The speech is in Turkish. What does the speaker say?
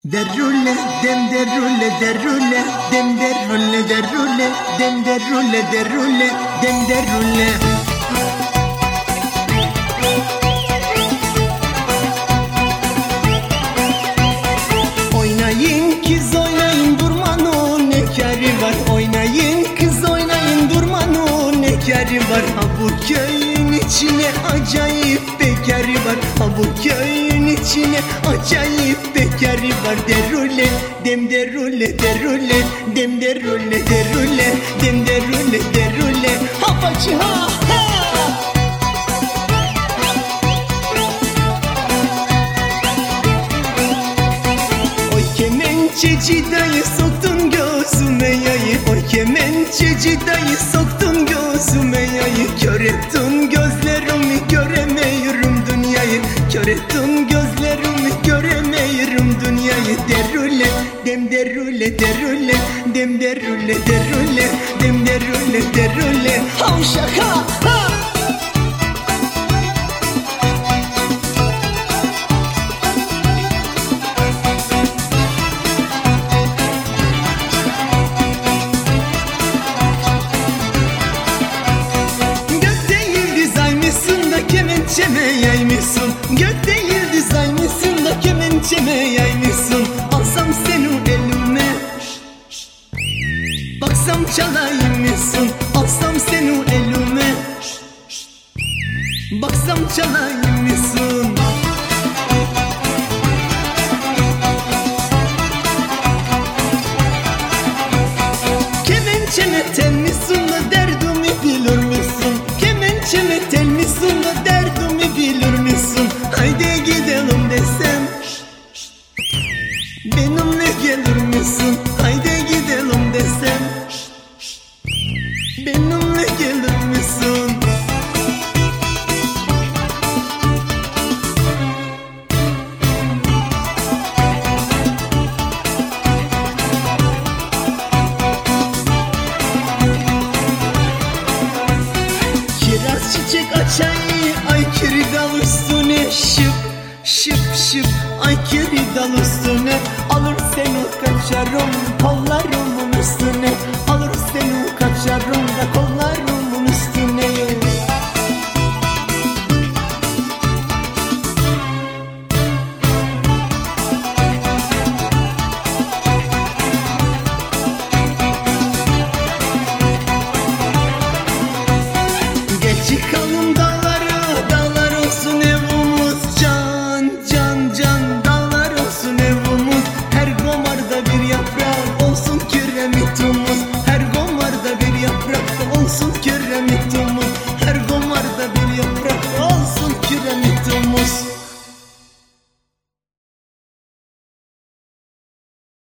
Derrulle dem derrulle derrulle dem derrulle derrulle dem derrulle derrulle dem derrulle. Oynayın kız oynayın durmanın ne kârı var. Oynayın kız oynayın durmanın ne kârı var. Ha bu köyün içine acayip bekarı var. Ha bu köyün içine acayip bekarı var. Derrulle dem derrulle derrulle dem derrulle derrulle dem derrulle derrulle. Ha bacı ha ha. Kemençeci dayı soktun gözüme yayı. Oy kemençeci dayı soktun gözüme yayı. Kör ettin gözlerimi göremiyorum dünyayı. Kör ettin gözlerimi göremiyorum dünyayı. Derrulle dem derrulle derrulle dem derrulle derrulle dem derrulle derrulle. Havşaka ha. Kemençeme yaymışsın, gökte yıldız aymışsın da kemençeme yaymışsın. Alsam seni elime, baksam çalaymışsın. Alsam seni elime, baksam çalaymışsın. Kemençeme telmişsin da derdimi bilir misin? Kemençeme telmişsin da derdimi bilir misin? Haydi gidelim desem benimle gelir misin? Haydi gidelim desem benimle gelir misin? Kiraz çiçek açayı ay kiri dal üstüne şıp şıp şıp ay kiri dal üstüne. Alır seni kaçarım kollarımın üstüne. Alır seni kaçarım da kollarımın